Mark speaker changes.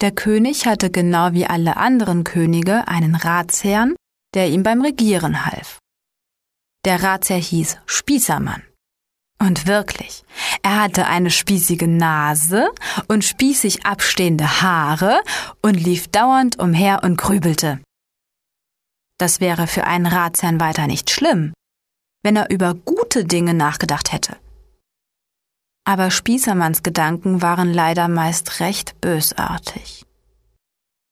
Speaker 1: Der König hatte genau wie alle anderen Könige einen Ratsherrn, der ihm beim Regieren half. Der Ratsherr hieß Spießermann. Und wirklich, er hatte eine spießige Nase und spießig abstehende Haare und lief dauernd umher und grübelte. Das wäre für einen Ratsherrn weiter nicht schlimm, wenn er über gute Dinge nachgedacht hätte. Aber Spießermanns Gedanken waren leider meist recht bösartig.